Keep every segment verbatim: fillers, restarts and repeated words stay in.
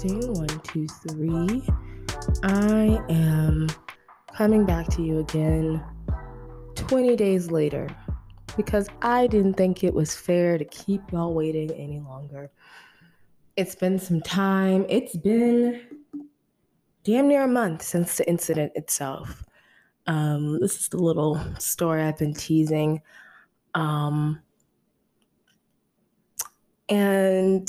Testing, one, two, three. I am coming back to you again twenty days later because I didn't think it was fair to keep y'all waiting any longer. It's been some time. It's been damn near a month since the incident itself. Um, this is the little story I've been teasing. Um, and,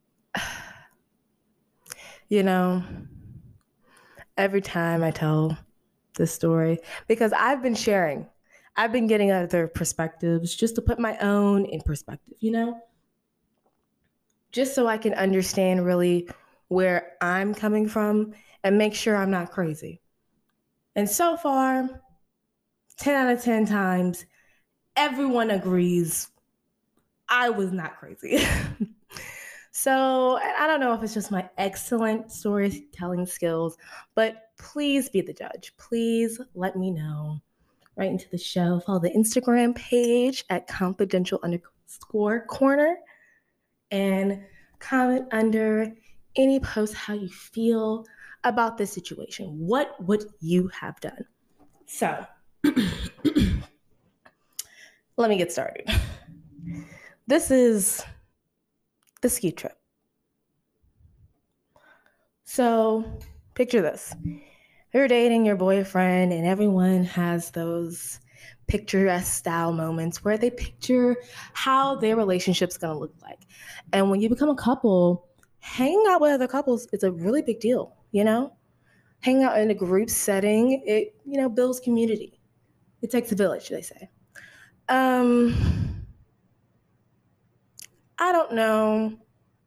you know, every time I tell this story, because I've been sharing, I've been getting other perspectives just to put my own in perspective, you know? Just so I can understand really where I'm coming from and make sure I'm not crazy. And so far, ten out of ten times, everyone agrees I was not crazy. So I don't know if it's just my excellent storytelling skills, but please be the judge. Please let me know. Right into the show. Follow the Instagram page at confidential underscore corner and comment under any post how you feel about this situation. What would you have done? So let me get started. This is the ski trip. So picture this. You're dating your boyfriend and everyone has those picturesque style moments where they picture how their relationship's gonna look like. And when you become a couple, hanging out with other couples is a really big deal, you know? Hanging out in a group setting, it, you know, builds community. It takes a village, they say. Um, I don't know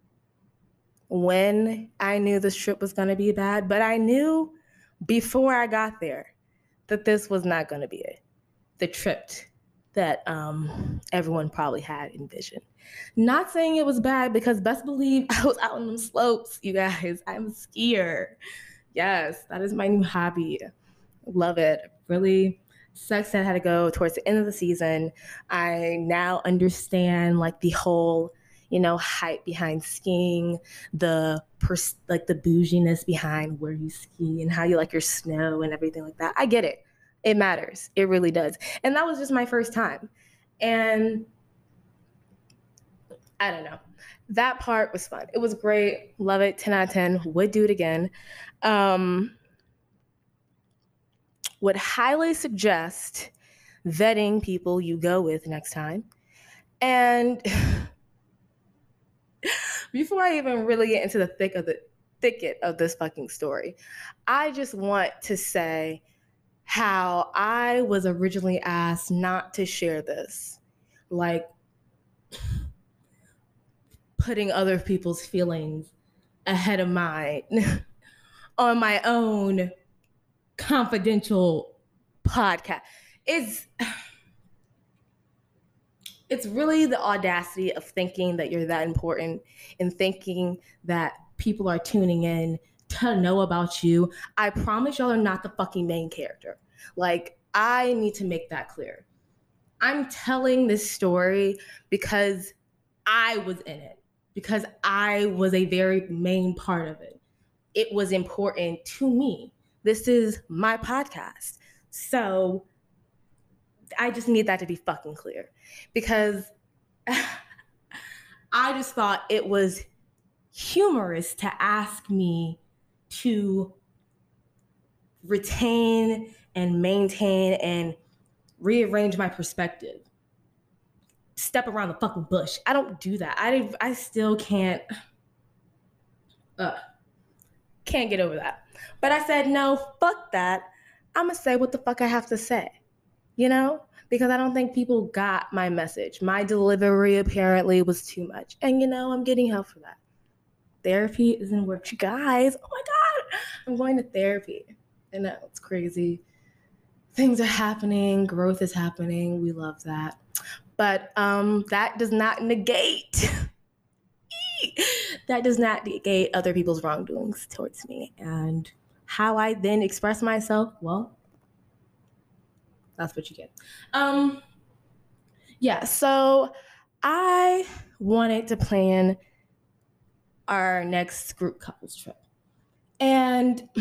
when I knew this trip was gonna be bad, but I knew before I got there that this was not gonna be it. The trip that um, everyone probably had envisioned. Not saying it was bad because best believe I was out on them slopes, you guys. I'm a skier. Yes, that is my new hobby. Love it. Really sucks that I had to go towards the end of the season. I now understand like the whole, you know, hype behind skiing, the pers- like the bouginess behind where you ski and how you like your snow and everything like that. I get it. It matters. It really does. And that was just my first time. And I don't know. That part was fun. It was great. Love it. ten out of ten. Would do it again. Um, would highly suggest vetting people you go with next time. And before I even really get into the thick of the thicket of this fucking story, I just want to say how I was originally asked not to share this. Like, putting other people's feelings ahead of mine on my own confidential podcast. It's, it's really the audacity of thinking that you're that important and thinking that people are tuning in to know about you. I promise y'all are not the fucking main character. Like, I need to make that clear. I'm telling this story because I was in it, because I was a very main part of it. It was important to me. This is my podcast. So I just need that to be fucking clear because I just thought it was humorous to ask me to retain and maintain and rearrange my perspective. Step around the fucking bush. I don't do that. I I still can't uh, can't get over that. But I said, no, fuck that. I'm gonna say what the fuck I have to say. You know? Because I don't think people got my message. My delivery apparently was too much. And you know, I'm getting help for that. Therapy isn't work, you guys. Oh my God. I'm going to therapy. I know, it's crazy. Things are happening. Growth is happening. We love that. But um, that does not negate, that does not negate other people's wrongdoings towards me. And how I then express myself, well, that's what you get. Um, yeah, so I wanted to plan our next group couples trip. And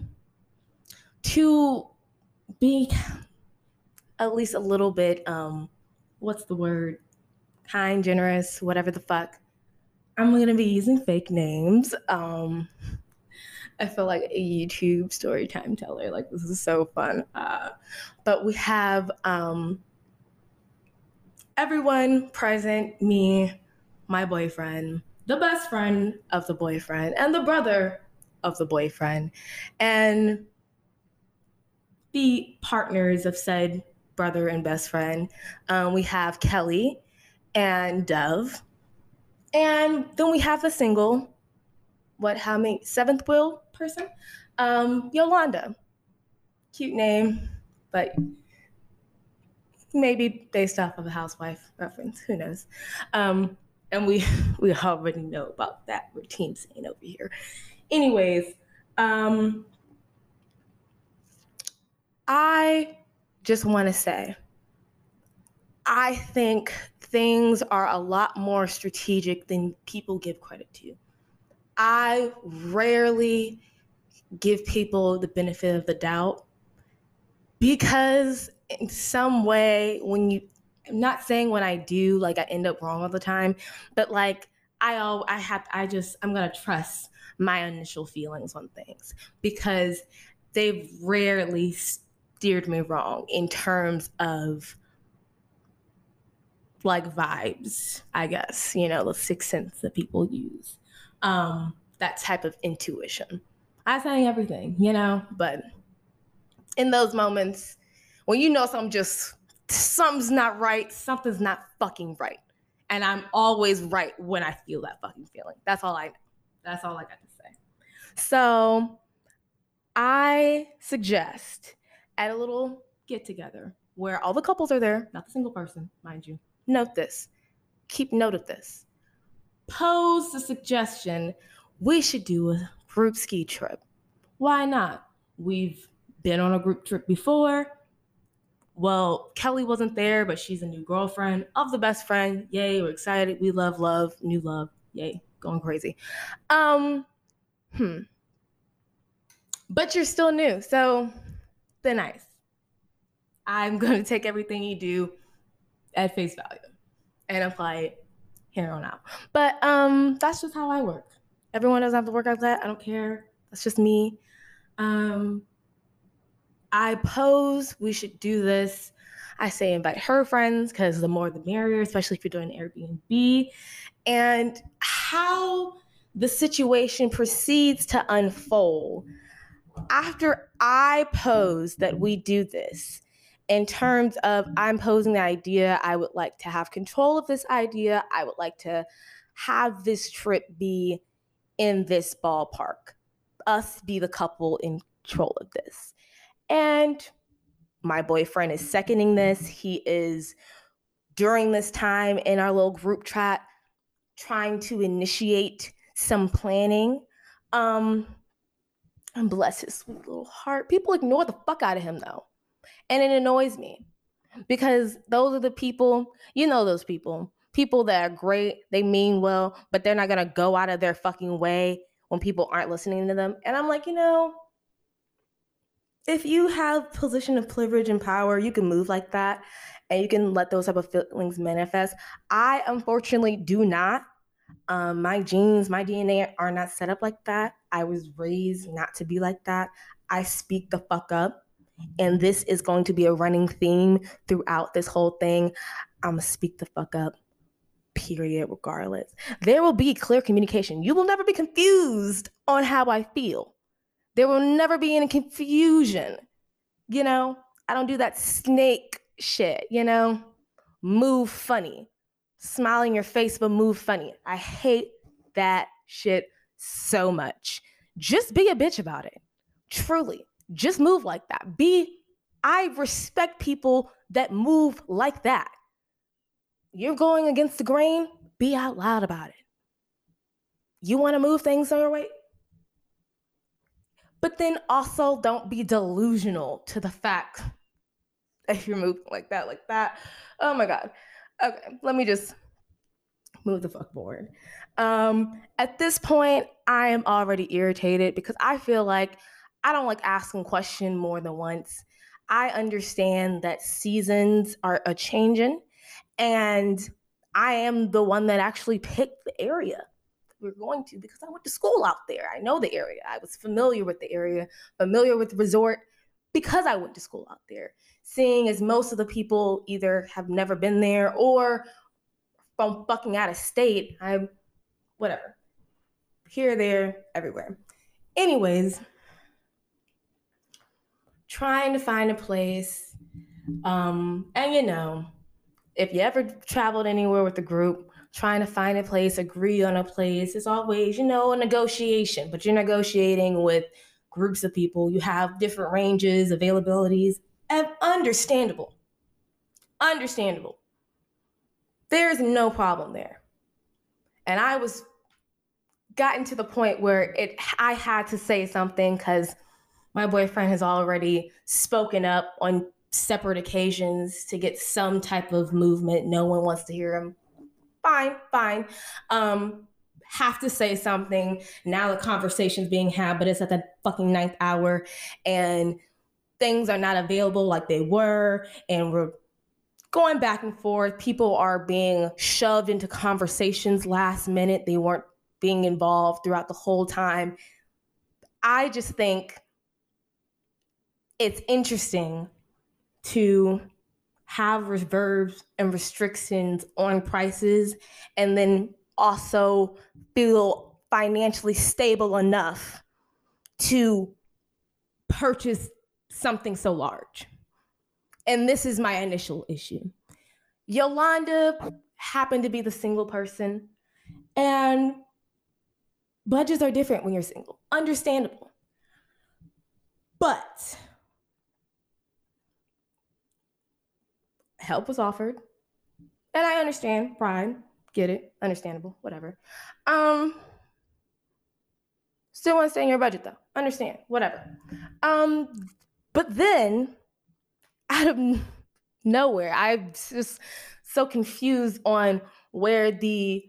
to be at least a little bit, um, what's the word? Kind, generous, whatever the fuck. I'm going to be using fake names. Um, I feel like a YouTube story time teller. Like, this is so fun. Uh, but we have um, everyone present, me, my boyfriend, the best friend of the boyfriend, and the brother of the boyfriend, and the partners of said brother and best friend. Um, we have Kelly and Dove. And then we have the single, what, how many, seventh wheel person? Um, Yolanda. Cute name, but maybe based off of a housewife reference, who knows? Um, and we we already know about that routine scene over here. Anyways, um, I just want to say, I think things are a lot more strategic than people give credit to. I rarely give people the benefit of the doubt because in some way, when you, I'm not saying when I do, like I end up wrong all the time, but like I all I have, I just, I'm gonna trust my initial feelings on things because they've rarely steered me wrong in terms of like vibes, I guess, you know, the sixth sense that people use. Um, that type of intuition. I'm saying everything, you know, but in those moments when you know something just, something's not right, something's not fucking right. And I'm always right when I feel that fucking feeling. That's all I know. That's all I got to say. So I suggest at a little get together where all the couples are there, not the single person, mind you. Note this. Keep note of this. Pose the suggestion we should do a group ski trip. Why not? We've been on a group trip before. Well, Kelly wasn't there, but she's a new girlfriend of the best friend. Yay, we're excited. We love love, new love. Yay, going crazy. Um, hmm. But you're still new, so be nice. I'm going to take everything you do at face value and apply it here on out. But um, that's just how I work. Everyone doesn't have to work like that. I don't care. That's just me. Um, I pose we should do this. I say invite her friends because the more the merrier, especially if you're doing Airbnb. And how the situation proceeds to unfold after I pose that we do this, in terms of I'm posing the idea, I would like to have control of this idea. I would like to have this trip be in this ballpark, us be the couple in control of this. And my boyfriend is seconding this. He is, during this time in our little group chat, trying to initiate some planning. Um, and bless his sweet little heart. People ignore the fuck out of him, though. And it annoys me because those are the people, you know, those people, people that are great, they mean well, but they're not going to go out of their fucking way when people aren't listening to them. And I'm like, you know, if you have position of privilege and power, you can move like that and you can let those type of feelings manifest. I unfortunately do not. Um, my genes, my D N A are not set up like that. I was raised not to be like that. I speak the fuck up. And this is going to be a running theme throughout this whole thing. I'm going to speak the fuck up, period, regardless. There will be clear communication. You will never be confused on how I feel. There will never be any confusion. You know, I don't do that snake shit, you know? Move funny. Smile in your face, but move funny. I hate that shit so much. Just be a bitch about it. Truly. Just move like that. Be, I respect people that move like that. You're going against the grain, be out loud about it. You want to move things your way? But then also don't be delusional to the fact that you're moving like that, like that. Oh my God. Okay, let me just move the fuck forward. Um, at this point, I am already irritated because I feel like I don't like asking questions more than once. I understand that seasons are a changing, and I am the one that actually picked the area we're going to because I went to school out there. I know the area. I was familiar with the area, familiar with the resort because I went to school out there. Seeing as most of the people either have never been there or from fucking out of state, I'm whatever. Here, there, everywhere. Anyways, trying to find a place. Um, and you know, if you ever traveled anywhere with a group, trying to find a place, agree on a place, it's always, you know, a negotiation, but you're negotiating with groups of people. You have different ranges, availabilities, and understandable. Understandable. There's no problem there. And I was gotten to the point where it I had to say something because my boyfriend has already spoken up on separate occasions to get some type of movement. No one wants to hear him. Fine, fine. Um, have to say something. Now the conversation's being had, but it's at the fucking ninth hour and things are not available like they were. And we're going back and forth. People are being shoved into conversations last minute. They weren't being involved throughout the whole time. I just think it's interesting to have reserves and restrictions on prices and then also feel financially stable enough to purchase something so large. And this is my initial issue. Yolanda happened to be the single person, and budgets are different when you're single. Understandable. But help was offered. And I understand, pride, get it, understandable, whatever. Um, still want to stay in your budget though, understand, whatever. Um, but then, out of nowhere, I'm just so confused on where the,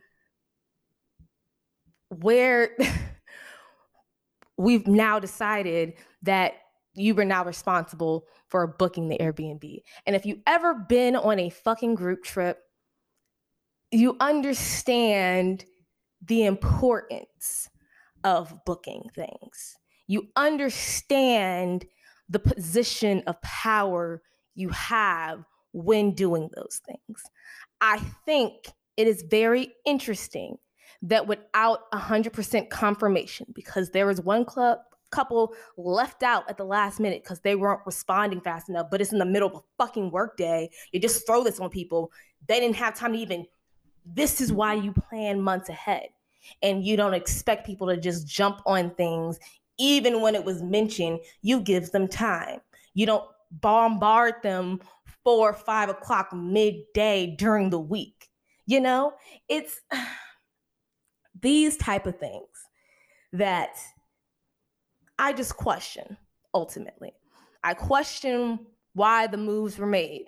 where we've now decided that you were now responsible for booking the Airbnb. And if you've ever been on a fucking group trip, you understand the importance of booking things. You understand the position of power you have when doing those things. I think it is very interesting that without one hundred percent confirmation, because there was one club couple left out at the last minute because they weren't responding fast enough, but it's in the middle of a fucking workday. You just throw this on people. They didn't have time to even, this is why you plan months ahead. And you don't expect people to just jump on things. Even when it was mentioned, you give them time. You don't bombard them four or five o'clock midday during the week. You know, it's these type of things that I just question, ultimately. I question why the moves were made.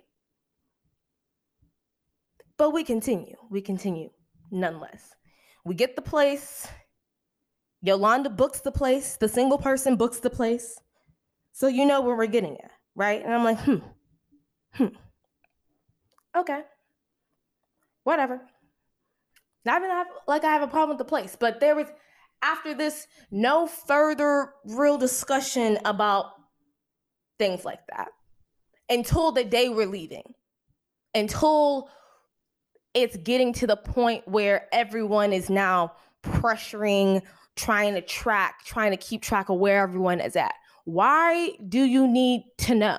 But we continue. We continue, nonetheless. We get the place. Yolanda books the place. The single person books the place. So you know where we're getting at, right? And I'm like, hmm, hmm. Okay. Whatever. Not even have, like I have a problem with the place, but there was, after this, no further real discussion about things like that until the day we're leaving, until it's getting to the point where everyone is now pressuring, trying to track, trying to keep track of where everyone is at. Why do you need to know?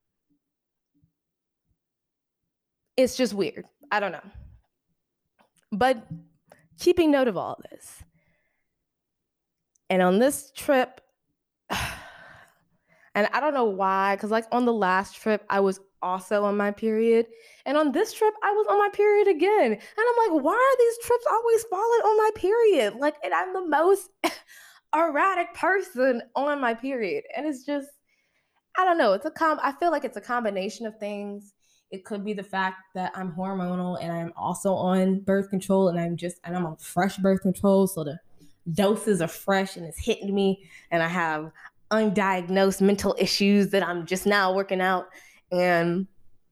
It's just weird. I don't know. But keeping note of all this. And on this trip, and I don't know why, because like on the last trip, I was also on my period. And on this trip, I was on my period again. And I'm like, why are these trips always falling on my period? Like, and I'm the most erratic person on my period. And it's just, I don't know. It's a com. I feel like it's a combination of things. It could be the fact that I'm hormonal and I'm also on birth control and I'm just, and I'm on fresh birth control. So the doses are fresh and it's hitting me and I have undiagnosed mental issues that I'm just now working out. And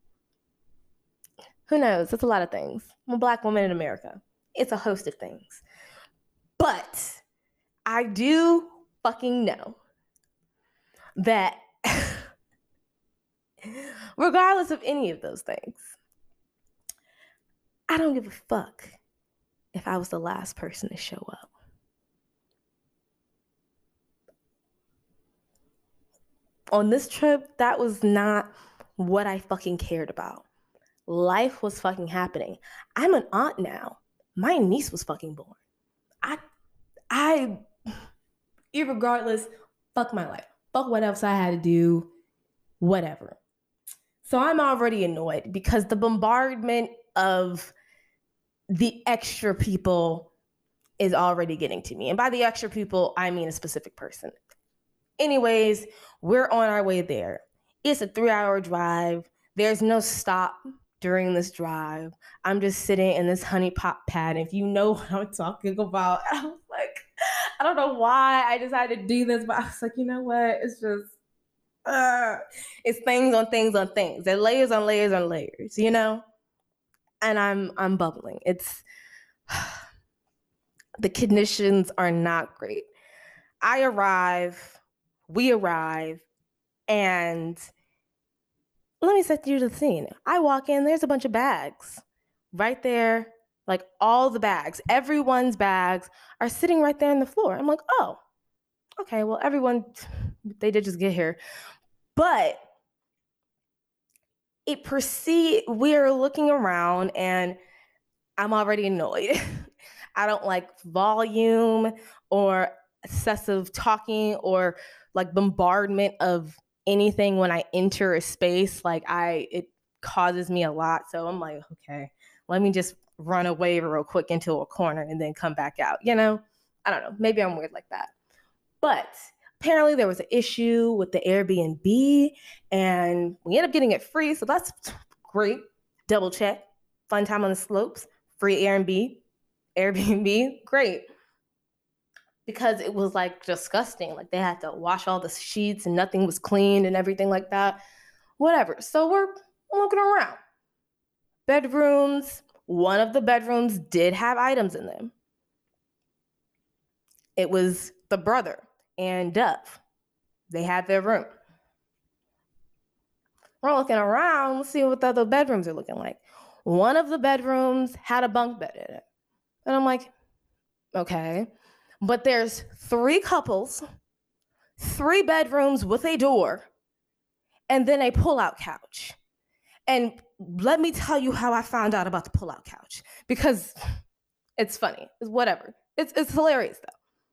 who knows? It's a lot of things. I'm a Black woman in America. It's a host of things. But I do fucking know that regardless of any of those things, I don't give a fuck if I was the last person to show up. On this trip, that was not what I fucking cared about. Life was fucking happening. I'm an aunt now. My niece was fucking born. I, I, irregardless, fuck my life. Fuck what else I had to do, whatever. So I'm already annoyed because the bombardment of the extra people is already getting to me. And by the extra people, I mean a specific person. Anyways, we're on our way there. It's a three-hour drive. There's no stop during this drive. I'm just sitting in this honey pot pad. If you know what I'm talking about, I was like, I don't know why I decided to do this, but I was like, you know what? It's just, uh, it's things on things on things. They're layers on layers on layers, you know? And I'm I'm bubbling. It's the conditions are not great. I arrive, we arrive, and let me set you to the scene. I walk in, there's a bunch of bags right there, like all the bags, everyone's bags are sitting right there on the floor. I'm like, oh, okay, well, everyone, they did just get here. But it proceed, we're looking around and I'm already annoyed. I don't like volume or excessive talking or like bombardment of anything when I enter a space. Like I, it causes me a lot. So I'm like, okay, let me just run away real quick into a corner and then come back out. You know, I don't know. Maybe I'm weird like that. But apparently there was an issue with the Airbnb and we ended up getting it free. So that's great. Double check. Fun time on the slopes. Free Airbnb. Airbnb. Great. Because it was like disgusting. Like they had to wash all the sheets and nothing was cleaned and everything like that. Whatever. So we're looking around. Bedrooms. One of the bedrooms did have items in them. It was the brother and Dove. They had their room. We're looking around, let's see what the other bedrooms are looking like. One of the bedrooms had a bunk bed in it. And I'm like, okay. But there's three couples, three bedrooms with a door, and then a pull-out couch. And let me tell you how I found out about the pull-out couch, because it's funny. It's whatever. It's, it's hilarious, though.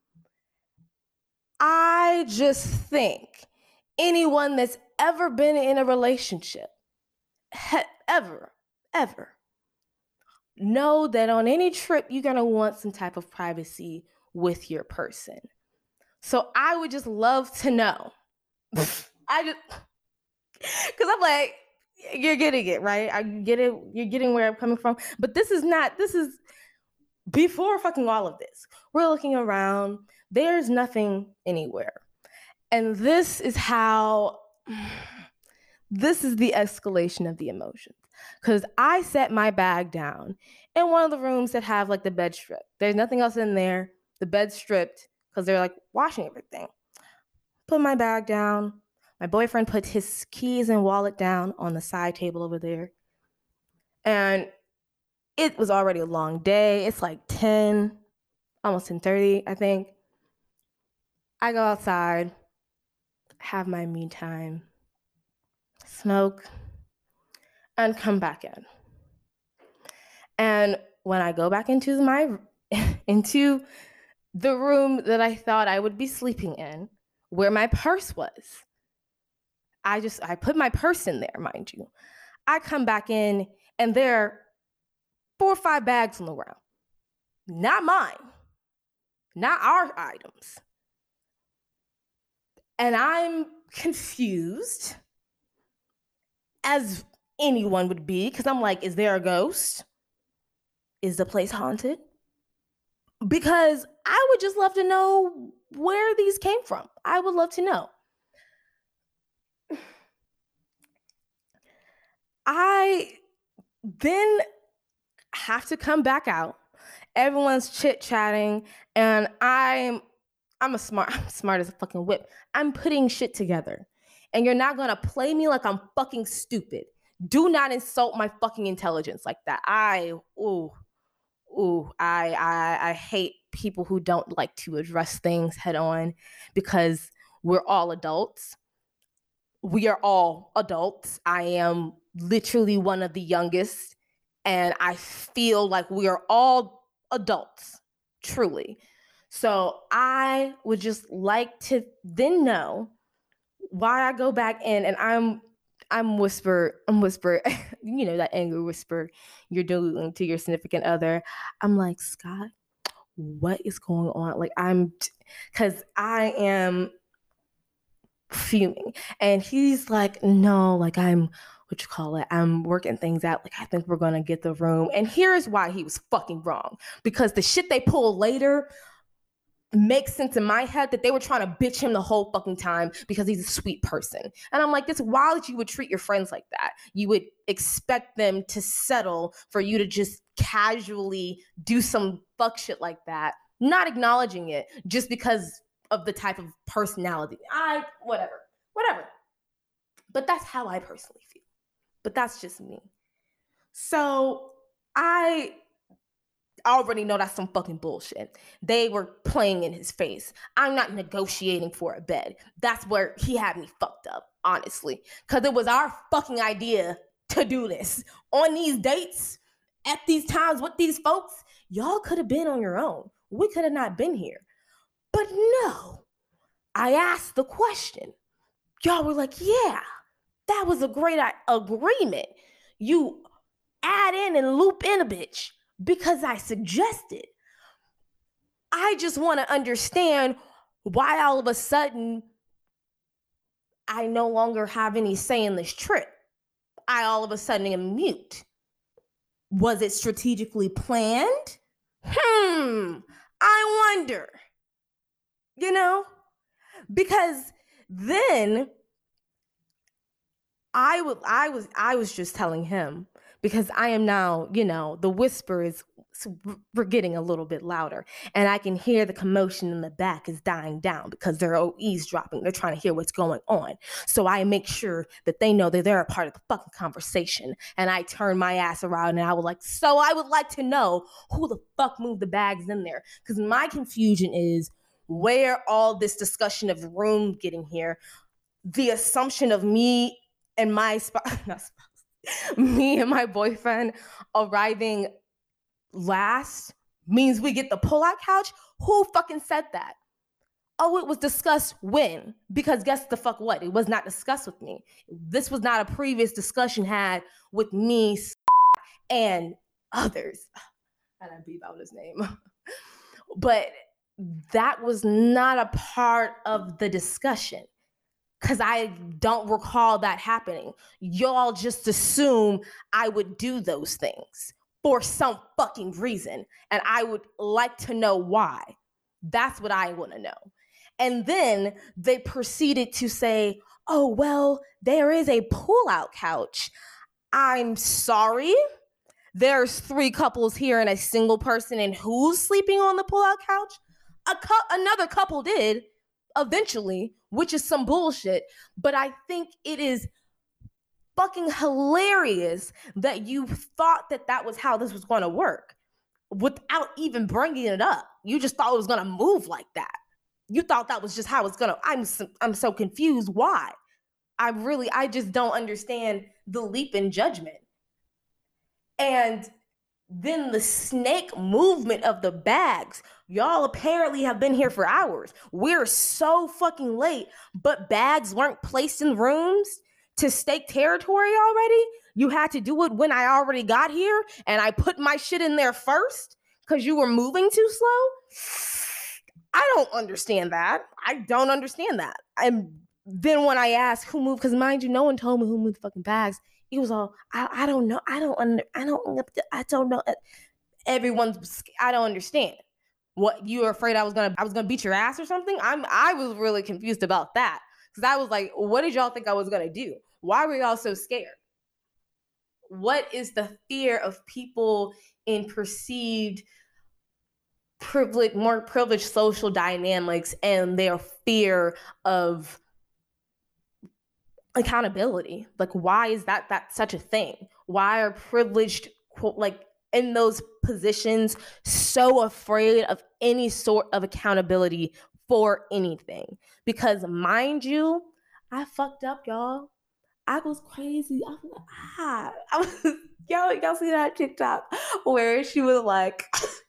I just think anyone that's ever been in a relationship, he- ever, ever, know that on any trip, you're going to want some type of privacy with your person. So I would just love to know. I just, because I'm like, you're getting it, right? I get it. You're getting where I'm coming from. But this is not, this is before fucking all of this. We're looking around. There's nothing anywhere. And this is how, this is the escalation of the emotions. Because I set my bag down in one of the rooms that have like the bed strip. There's nothing else in there. The bed's stripped because they're like washing everything. Put my bag down. My boyfriend put his keys and wallet down on the side table over there. And it was already a long day. It's like ten, almost ten thirty, I think. I go outside, have my me time, smoke, and come back in. And when I go back into my into the room that I thought I would be sleeping in, where my purse was, I just I put my purse in there, mind you. I come back in and there are four or five bags on the ground. Not mine. Not our items. And I'm confused as anyone would be, because I'm like, is there a ghost? Is the place haunted? Because I would just love to know where these came from. I would love to know. I then have to come back out. Everyone's chit-chatting, and I'm I'm a smart, I'm smart as a fucking whip. I'm putting shit together. And you're not gonna play me like I'm fucking stupid. Do not insult my fucking intelligence like that. I ooh, ooh, I I I hate people who don't like to address things head on, because we're all adults. We are all adults. I am literally one of the youngest, and I feel like we are all adults, truly. So I would just like to then know why I go back in, and I'm I'm whisper, I'm whisper, you know, that angry whisper you're doing to your significant other. I'm like, Scott, what is going on? Like, I'm, because I am fuming. And he's like, no, like, I'm, what you call it? I'm working things out. Like, I think we're going to get the room. And here's why he was fucking wrong. Because the shit they pull later makes sense in my head, that they were trying to bitch him the whole fucking time because he's a sweet person. And I'm like, it's wild that you would treat your friends like that. You would expect them to settle for you to just casually do some fuck shit like that, not acknowledging it just because of the type of personality. I, whatever, whatever. But that's how I personally feel. But that's just me. So I already know that's some fucking bullshit. They were playing in his face. I'm not negotiating for a bed. That's where he had me fucked up, honestly. Because it was our fucking idea to do this. On these dates, at these times with these folks, y'all could have been on your own. We could have not been here. But no, I asked the question. Y'all were like, yeah, that was a great agreement. You add in and loop in a bitch because I suggested. I just want to understand why all of a sudden I no longer have any say in this trip. I all of a sudden am mute. Was it strategically planned? Hmm, I wonder. You know? Because then I would I was I was just telling him, because I am now, you know, the whisper is, we're getting a little bit louder, and I can hear the commotion in the back is dying down because they're eavesdropping. They're trying to hear what's going on. So I make sure that they know that they're a part of the fucking conversation. And I turn my ass around and I was like, so I would like to know who the fuck moved the bags in there. Because my confusion is where all this discussion of room getting here, the assumption of me and my spouse, not spouse, me and my boyfriend arriving last means we get the pull-out couch. Who fucking said that? Oh, it was discussed when? Because guess the fuck what? It was not discussed with me. This was not a previous discussion had with me and others. I don't beep out his name. But that was not a part of the discussion, because I don't recall that happening. Y'all just assume I would do those things for some fucking reason. And I would like to know why. That's what I want to know. And then they proceeded to say, oh, well, there is a pull-out couch. I'm sorry. There's three couples here and a single person, and who's sleeping on the pull-out couch? A cu- another couple did eventually, which is some bullshit. But I think it is fucking hilarious that you thought that that was how this was going to work without even bringing it up. You just thought it was going to move like that. You thought that was just how it's going to. I'm so, I'm so confused. Why? I really, I just don't understand the leap in judgment. And then the snake movement of the bags. Y'all apparently have been here for hours. We're so fucking late, but bags weren't placed in rooms to stake territory already? You had to do it when I already got here, and I put my shit in there first because you were moving too slow? I don't understand that. I don't understand that. And then when I asked who moved, because mind you, no one told me who moved the fucking bags. He was all, I, I don't know. I don't under, I don't I don't know. Everyone's I don't understand. What, you were afraid I was gonna I was gonna beat your ass or something? I'm I was really confused about that. Because I was like, what did y'all think I was gonna do? Why were y'all so scared? What is the fear of people in perceived privilege, more privileged social dynamics, and their fear of accountability? Like, why is that that such a thing? Why are privileged, like, in those positions so afraid of any sort of accountability for anything? Because, mind you, I fucked up, y'all. I was crazy. I was, ah, I was, y'all, y'all see that TikTok where she was like,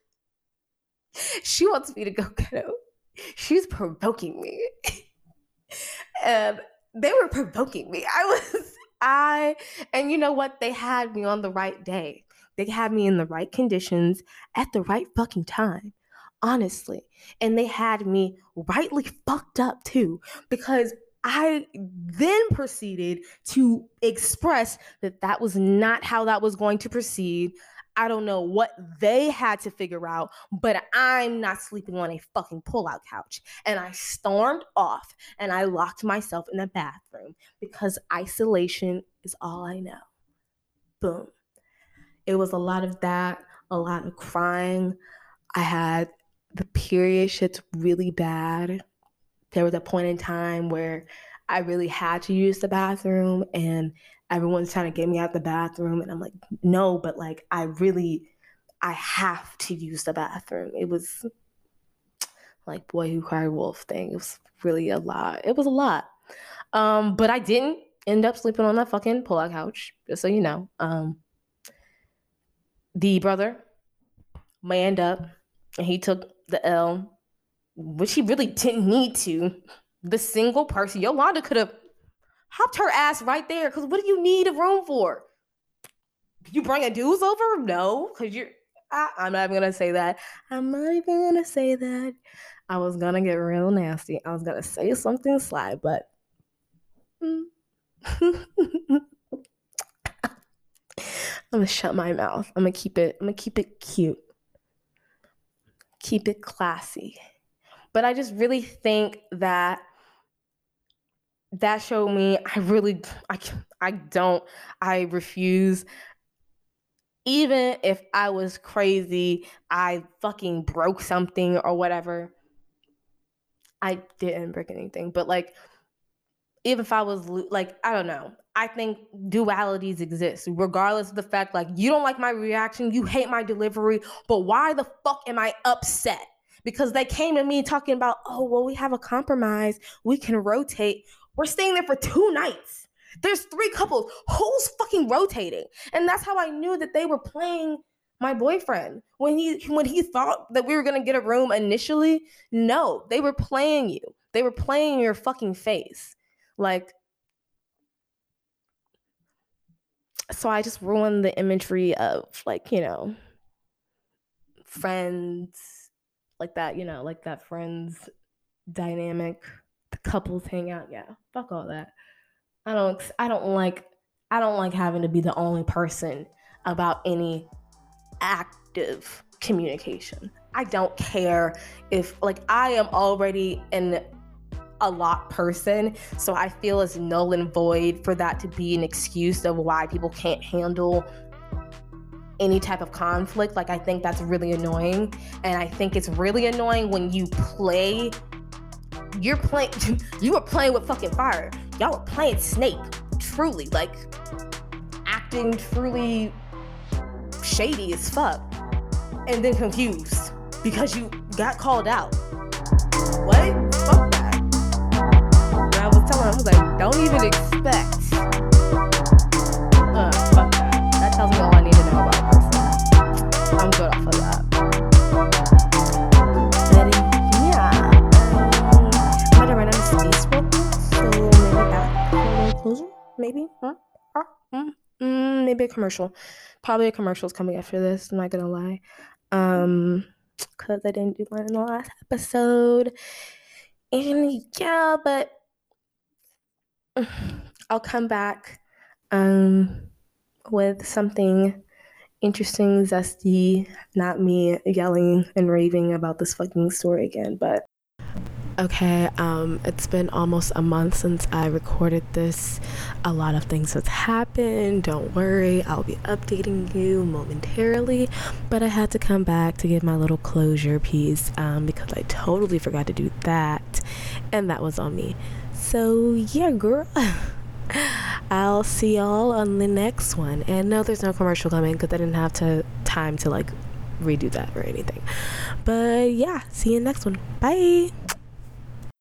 she wants me to go get him. She's provoking me. And they were provoking me. I was, I, and you know what? They had me on the right day. They had me in the right conditions at the right fucking time, honestly. And they had me rightly fucked up too, because I then proceeded to express that that was not how that was going to proceed. I don't know what they had to figure out, but I'm not sleeping on a fucking pull-out couch. And I stormed off and I locked myself in the bathroom because isolation is all I know. Boom. It was a lot of that, a lot of crying. I had the period shit's really bad. There was a point in time where I really had to use the bathroom and everyone's trying to get me out the bathroom. And I'm like, no, but like, I really, I have to use the bathroom. It was like Boy Who Cried Wolf thing. It was really a lot. It was a lot. Um, but I didn't end up sleeping on that fucking pull-out couch, just so you know. Um, the brother manned up and he took the L, which he really didn't need to. The single person, Yolanda could have hopped her ass right there, because what do you need a room for? You bring a dudes over? No, because you're, I, I'm not even going to say that. I'm not even going to say that. I was going to get real nasty. I was going to say something sly, but mm. I'm gonna shut my mouth. I'm gonna keep it. I'm gonna keep it cute. Keep it classy. But I just really think that that showed me. I really. I. I don't. I refuse. Even if I was crazy, I fucking broke something or whatever. I didn't break anything, but like, even if I was like, I don't know. I think dualities exist, regardless of the fact, like, you don't like my reaction, you hate my delivery, but why the fuck am I upset? Because they came to me talking about, oh, well, we have a compromise, we can rotate. We're staying there for two nights. There's three couples. Who's fucking rotating? And that's how I knew that they were playing my boyfriend. When he when he thought that we were gonna get a room initially, no, they were playing you. They were playing your fucking face. Like, so I just ruined the imagery of, like, you know, friends, like that, you know, like that friends dynamic, the couples hang out. Yeah, fuck all that. I don't, I don't like, I don't like having to be the only person about any active communication. I don't care if, like, I am already an a lot person, so I feel it's null and void for that to be an excuse of why people can't handle any type of conflict. Like, I think that's really annoying, and I think it's really annoying when you play you're playing you were playing with fucking fire. Y'all were playing Snake, truly, like, acting truly shady as fuck, and then confused because you got called out. What? Fuck that. I was telling him, I was like, don't even expect. Uh, fuck that. That tells me all I need to know about a person. I'm good off of that. But yeah, um, I'm gonna run out of space real quick, so maybe that for a little closer, maybe, huh? Huh? Mm, mm, maybe a commercial. Probably a commercial is coming after this. I'm not gonna lie, um, because I didn't do one in the last episode, and yeah, but I'll come back. um, with something interesting, zesty, not me yelling and raving about this fucking story again, but okay, um, it's been almost a month since I recorded this. A lot of things have happened. Don't worry, I'll be updating you momentarily. But I had to come back to give my little closure piece um, because I totally forgot to do that. And that was on me. So, yeah, girl. I'll see y'all on the next one. And no, there's no commercial coming because I didn't have to time to like redo that or anything. But yeah, see you next one. Bye.